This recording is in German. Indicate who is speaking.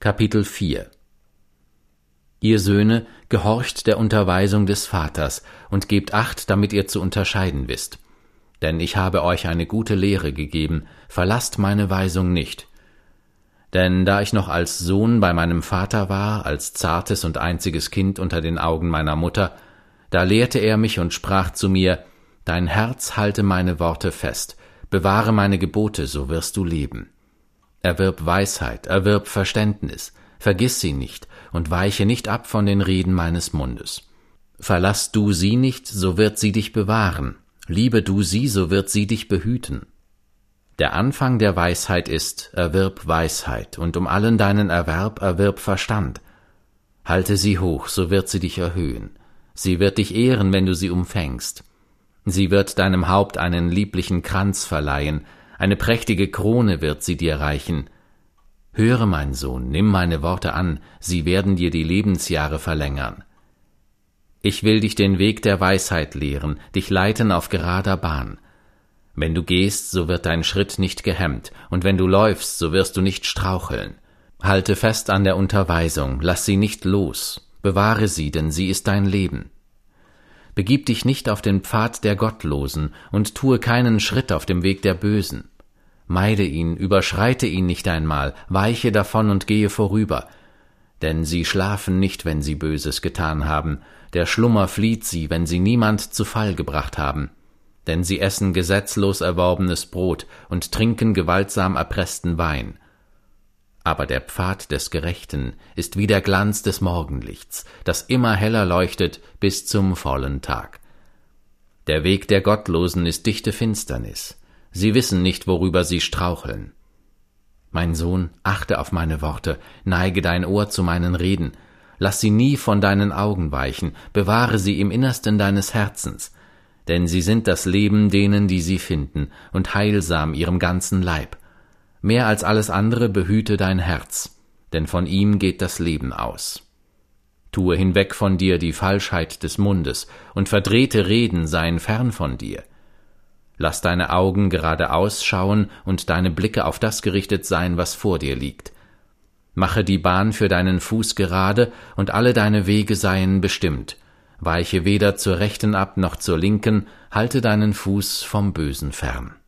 Speaker 1: Kapitel 4 Ihr Söhne, gehorcht der Unterweisung des Vaters und gebt Acht, damit ihr zu unterscheiden wisst. Denn ich habe euch eine gute Lehre gegeben, verlasst meine Weisung nicht. Denn da ich noch als Sohn bei meinem Vater war, als zartes und einziges Kind unter den Augen meiner Mutter, da lehrte er mich und sprach zu mir, Dein Herz halte meine Worte fest, bewahre meine Gebote, so wirst du leben. Erwirb Weisheit, erwirb Verständnis, vergiss sie nicht und weiche nicht ab von den Reden meines Mundes. Verlass du sie nicht, so wird sie dich bewahren, liebe du sie, so wird sie dich behüten. Der Anfang der Weisheit ist, erwirb Weisheit, und um allen deinen Erwerb erwirb Verstand. Halte sie hoch, so wird sie dich erhöhen. Sie wird dich ehren, wenn du sie umfängst. Sie wird deinem Haupt einen lieblichen Kranz verleihen, eine prächtige Krone wird sie dir reichen. Höre, mein Sohn, nimm meine Worte an, sie werden dir die Lebensjahre verlängern. Ich will dich den Weg der Weisheit lehren, dich leiten auf gerader Bahn. Wenn du gehst, so wird dein Schritt nicht gehemmt, und wenn du läufst, so wirst du nicht straucheln. Halte fest an der Unterweisung, lass sie nicht los, bewahre sie, denn sie ist dein Leben. Begib dich nicht auf den Pfad der Gottlosen und tue keinen Schritt auf dem Weg der Bösen. Meide ihn, überschreite ihn nicht einmal, weiche davon und gehe vorüber. Denn sie schlafen nicht, wenn sie Böses getan haben, der Schlummer flieht sie, wenn sie niemand zu Fall gebracht haben. Denn sie essen gesetzlos erworbenes Brot und trinken gewaltsam erpressten Wein. Aber der Pfad des Gerechten ist wie der Glanz des Morgenlichts, das immer heller leuchtet bis zum vollen Tag. Der Weg der Gottlosen ist dichte Finsternis. Sie wissen nicht, worüber sie straucheln. Mein Sohn, achte auf meine Worte, neige dein Ohr zu meinen Reden. Lass sie nie von deinen Augen weichen, bewahre sie im Innersten deines Herzens. Denn sie sind das Leben denen, die sie finden, und heilsam ihrem ganzen Leib. Mehr als alles andere behüte dein Herz, denn von ihm geht das Leben aus. Tue hinweg von dir die Falschheit des Mundes, und verdrehte Reden seien fern von dir. Lass deine Augen geradeaus schauen und deine Blicke auf das gerichtet sein, was vor dir liegt. Mache die Bahn für deinen Fuß gerade, und alle deine Wege seien bestimmt. Weiche weder zur rechten ab noch zur linken, halte deinen Fuß vom Bösen fern.